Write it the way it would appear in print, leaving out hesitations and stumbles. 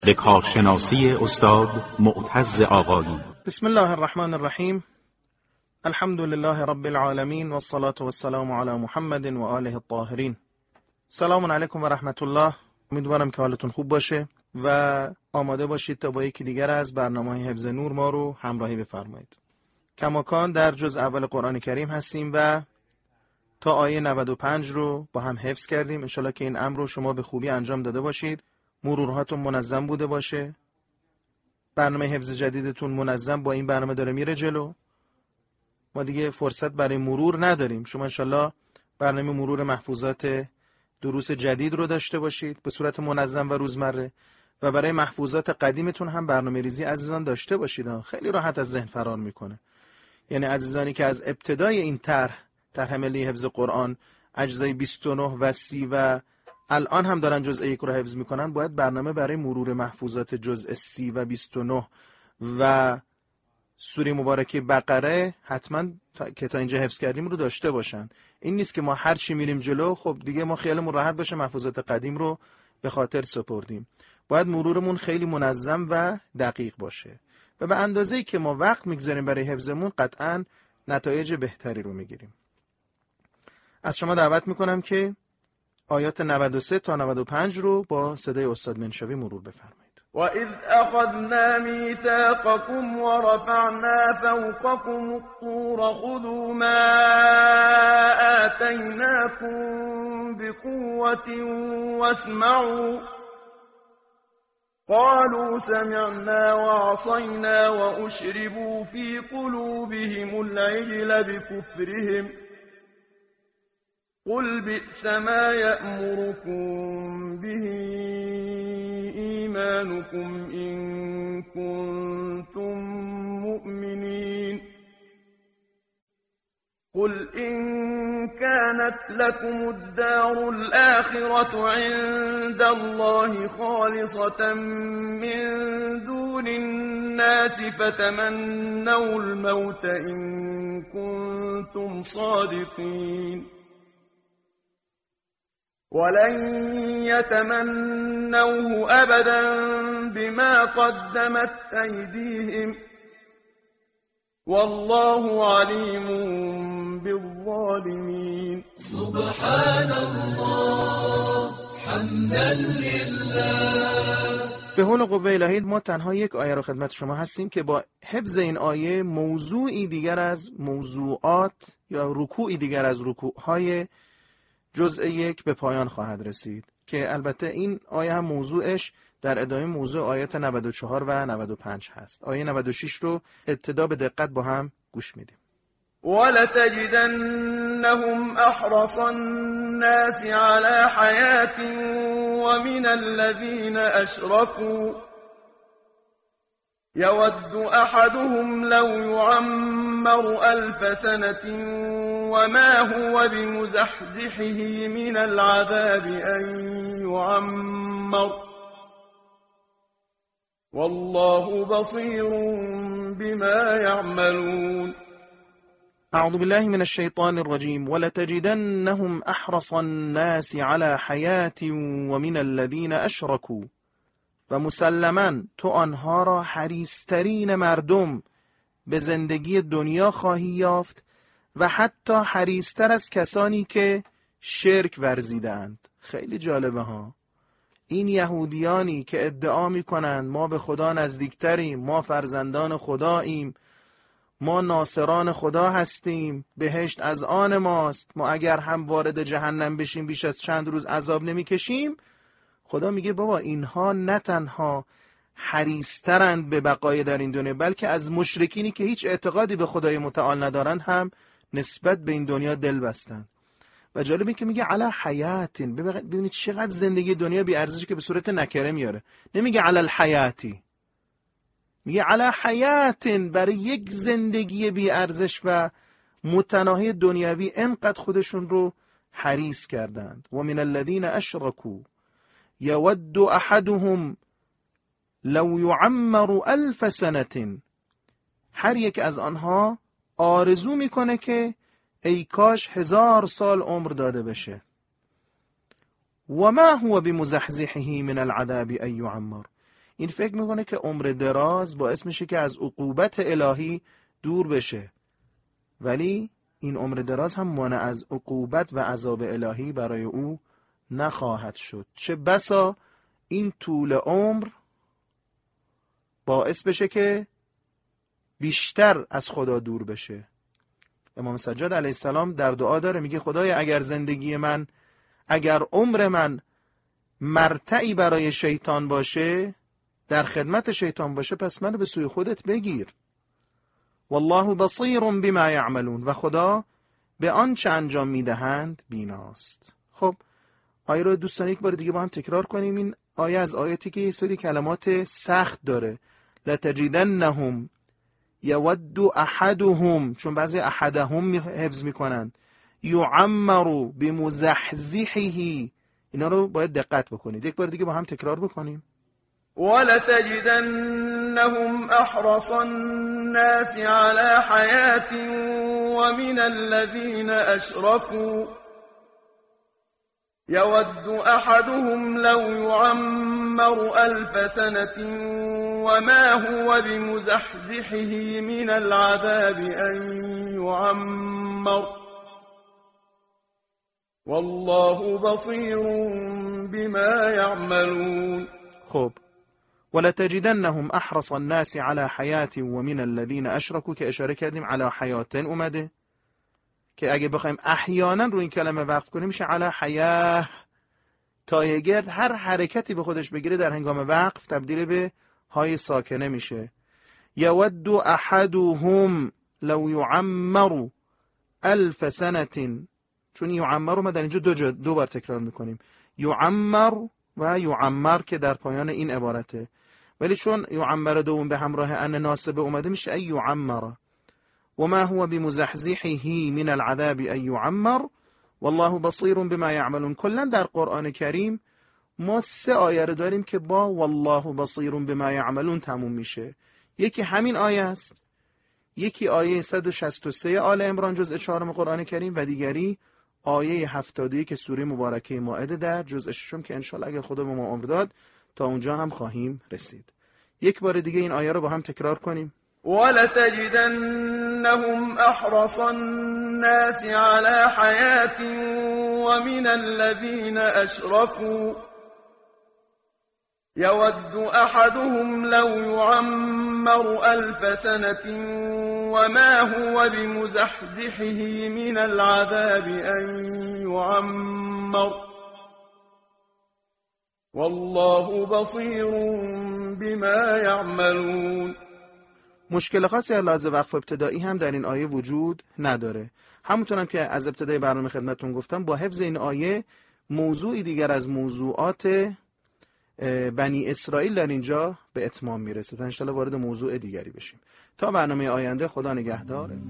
به کارشناسی استاد معتز آقایی. بسم الله الرحمن الرحیم. الحمد لله رب العالمین والصلاة والسلام علی محمد و آله الطاهرین. سلام علیکم و رحمت الله. امیدوارم که حالتون خوب باشه و آماده باشید تا با یکی دیگر از برنامه‌های حفظ نور ما رو همراهی بفرمایید. کماکان در جزء اول قرآن کریم هستیم و تا آیه 95 رو با هم حفظ کردیم. انشالله که این امر رو شما به خوبی انجام داده باشید. مرورهاتون منظم بوده باشه. برنامه حفظ جدیدتون منظم با این برنامه داره میره جلو. ما دیگه فرصت برای مرور نداریم. شما انشالله برنامه مرور محفوظات دروس جدید رو داشته باشید به صورت منظم و روزمره و برای محفوظات قدیمتون هم برنامه ریزی عزیزان داشته باشید. خیلی راحت از ذهن فرار میکنه. یعنی عزیزانی که از ابتدای این طرح ملی حفظ قرآن اجزای 29 و 30 و الان هم دارن جزء 1 رو حفظ میکنن، باید برنامه برای مرور محفوظات جزء 30 و 29 و سوره مبارکه بقره حتما که تا اینجا حفظ کردیم رو داشته باشن. این نیست که ما هر چی میریم جلو خب دیگه ما خیالمون راحت باشه محفوظات قدیم رو به خاطر سپردیم. باید مرورمون خیلی منظم و دقیق باشه و به اندازه‌ای که ما وقت میگذاریم برای حفظمون قطعاً نتایج بهتری رو میگیریم. از شما دعوت میکنم که آیات 93 تا 95 رو با صدای استاد منشوی مرور بفرمایید. وَإِذْ أَخَذْنَا مِيثَاقَكُمْ وَرَفَعْنَا فَوْقَكُمُ الطُّورَ خُذُوا مَا آتَيْنَاكُمْ بِقُوَّةٍ وَاسْمَعُوا قَالُوا سَمِعْنَا وَعَصَيْنَا وَأُشْرِبُوا فِي قُلُوبِهِمُ الْعِجْلَ بِكُفْرِهِمْ قُلْ بِئْسَ مَا يَأْمُرُكُمْ بِهِ إِيمَانُكُمْ إِن كُنتُم مُّؤْمِنِينَ قُلْ إِن كَانَتْ لَكُمُ الدَّارُ الْآخِرَةُ عِندَ اللَّهِ خَالِصَةً مِّن دُونِ النَّاسِ فَتَمَنَّوُا الْمَوْتَ إِن كُنتُمْ صَادِقِينَ وَلَن يَتَمَنَّوْهُ أَبَدًا بِمَا قَدَّمَتْ أَيْدِيهِمْ وَاللَّهُ عَلِيمٌ بِالظَّالِمِينَ. سبحان الله حمدا لله. به حول قوه الهی ما تنها یک آیه رو خدمت شما هستیم که با حفظ این آیه موضوعی دیگر از موضوعات یا رکوعی دیگر از رکوعهای جزء 1 به پایان خواهد رسید که البته این آیه هم موضوعش در ادامه موضوع آیات 94 و 95 هست. آیه 96 رو ابتدا به دقت با هم گوش میدیم. وَلَتَجِدَنَّهُمْ أَحْرَصَ النَّاسِ عَلَى حَيَاةٍ وَمِنَ الَّذِينَ أَشْرَكُوا يَوَدُّ أَحَدُهُمْ لَوْ يُعَمَّرُ 1000 سَنَةٍ وَمَا هُوَ بِمُزَحْزِحِهِ مِنَ الْعَذَابِ أَن يُعَمَّرَ وَاللَّهُ بَصِيرٌ بِمَا يَعْمَلُونَ. اعوذ بالله من الشیطان الرجیم. ولتجدنهم احرص الناس على حیاة ومن الذین اشرکوا و مسلماً تو آنها را حریص‌ترین مردم به زندگی دنیا خواهی یافت و حتی حریص‌تر از کسانی که شرک ورزیدند. خیلی جالبه ها. این یهودیانی که ادعا می‌کنند ما به خدا نزدیکتریم، ما فرزندان خداییم، ما ناصران خدا هستیم، بهشت از آن ماست، ما اگر هم وارد جهنم بشیم بیش از چند روز عذاب نمی‌کشیم. خدا میگه بابا اینها نه تنها حریص‌ترند به بقای در این دنیا بلکه از مشرکینی که هیچ اعتقادی به خدای متعال ندارند هم نسبت به این دنیا دل بستند. و جالبه که میگه علی حیاتین. ببینید چقدر زندگی دنیا بی ارزشه که به صورت نکره میاره. نمیگه علی الحیاتی، میگه علی حیاتین. برای یک زندگی بی ارزش و متناهی دنیوی انقدر خودشون رو حریص کردند. و من الذین اشرکوا یود احدهم لو یعمر 1000 سنة. هر یک از آنها آرزو میکنه که ای کاش 1000 سال عمر داده بشه. و ما هو بمزحزحه من العذاب ان یعمر. این فکر میکنه که عمر دراز باعث میشه که از عقوبت الهی دور بشه، ولی این عمر دراز هم مانع از عقوبت و عذاب الهی برای او نخواهد شد. چه بسا این طول عمر باعث بشه که بیشتر از خدا دور بشه. امام سجاد علیه السلام در دعا داره، میگه خدایا اگر عمر من مرتعی برای شیطان باشه، در خدمت شیطان باشه، پس منو به سوی خودت بگیر. والله بصیر بما یعملون، و خدا به آنچه انجام میدهند بیناست. خب آیه رو دوستان یک بار دیگه با هم تکرار کنیم. این آیه از آیاتی که یه سری کلمات سخت داره. لتجدنهم یود احدهم، چون بعضی احدهم حفظ میکنن، یعمر بمزحزحه، اینا رو باید دقت بکنید. یک بار دیگه با هم تکرار بکنیم. ولتجدنهم احرص الناس على حياة ومن الذين اشركوا يود احدهم لو يعمر 1000 سنة وما هو بمزحزحه من العذاب ان يعمر والله بصير بما يعملون. خب ولتجدنهم احرص الناس على حياة ومن الذين اشركوا، که اشاره کردیم علی حیات اومده که اگه بخوایم احیانا رو این کلمه وقف کنیم میشه علی حیاه. تای گرد هر حرکتی به خودش بگیره در هنگام وقف تبدیل به های ساکنه میشه. یود احدهم لو یعمر 1000 سنة، چون یعمر رو ما در اینجا دو بار تکرار میکنیم، یعمر و یعمر که در پایان این عبارته، ولی چون یعمر دوم به همراه ان ناسبه اومده میشه ای یعمر. و ما هو بمزحزحه من العذاب ان یعمر والله بصیر بما یعملون. کلا در قرآن کریم ما 3 آیه رو داریم که با والله بصیر بما یعملون تموم میشه. یکی همین آیه است، یکی آیه 163 آل عمران جزء 4 قرآن کریم، و دیگری آیه 71 که سوره مبارکه مائده در جزء 6 که انشالله اگر خدا به ما عمر داد تا اونجا هم خواهیم رسید. یک بار دیگه این آیه رو با هم تکرار کنیم. ولتجدنهم احرص الناس على حياة ومن الذين اشركوا يود احدهم لو يعمر 1000 سنة وما هو بمزحزحه من العذاب ان يعمر والله بصیر بما يعملون. مشکل خاصی از لحاظ وقف ابتدایی هم در این آیه وجود نداره. همونطورم که از ابتدای برنامه خدمتتون گفتم، با حفظ این آیه موضوعی دیگر از موضوعات بنی اسرائیل در اینجا به اتمام میرسه تا انشالله وارد موضوع دیگری بشیم. تا برنامه آینده، خدا نگهدار.